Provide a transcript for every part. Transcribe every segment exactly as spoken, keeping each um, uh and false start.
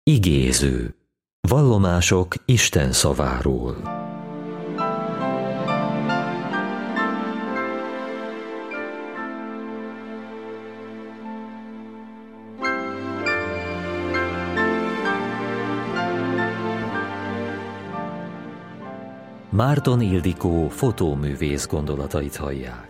Igéző. Vallomások Isten szaváról. Márton Ildikó fotóművész gondolatait hallják.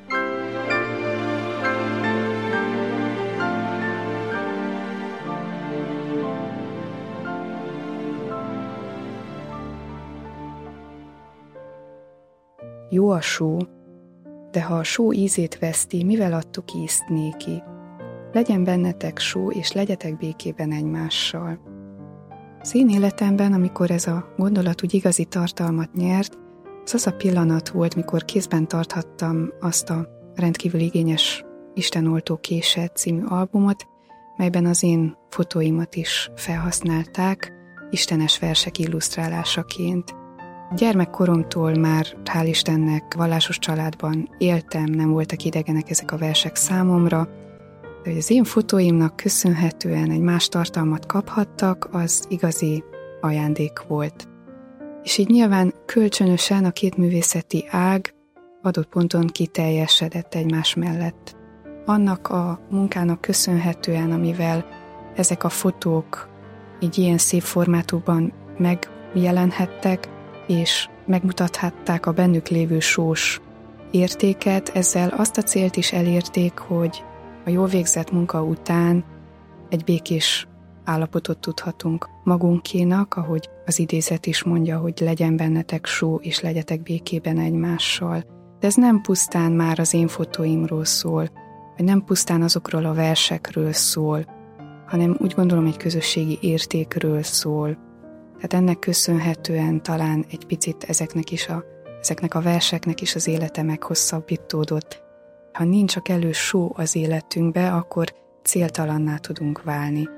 Jó a só, de ha a só ízét veszti, mivel adtuk ízt néki? Legyen bennetek só, és legyetek békében egymással. Az én életemben, amikor ez a gondolat úgy igazi tartalmat nyert, az az a pillanat volt, mikor kézben tarthattam azt a rendkívül igényes Istenoltó kése című albumot, melyben az én fotóimat is felhasználták, istenes versek illusztrálásaként. Gyermekkoromtól már, hál' Istennek, vallásos családban éltem, nem voltak idegenek ezek a versek számomra, de hogy az én fotóimnak köszönhetően egy más tartalmat kaphattak, az igazi ajándék volt. És így nyilván kölcsönösen a két művészeti ág adott ponton kiteljesedett egymás mellett. Annak a munkának köszönhetően, amivel ezek a fotók így ilyen szép formátumban megjelenhettek, és megmutathatták a bennük lévő sós értéket, ezzel azt a célt is elérték, hogy a jól végzett munka után egy békés állapotot tudhatunk magunkénak, ahogy az idézet is mondja, hogy legyen bennetek só, és legyetek békében egymással. De ez nem pusztán már az én fotóimról szól, vagy nem pusztán azokról a versekről szól, hanem úgy gondolom egy közösségi értékről szól. Tehát ennek köszönhetően talán egy picit ezeknek is a, ezeknek a verseknek is az élete meghosszabbítódott. Ha nincs a kellő só az életünkbe, akkor céltalanná tudunk válni.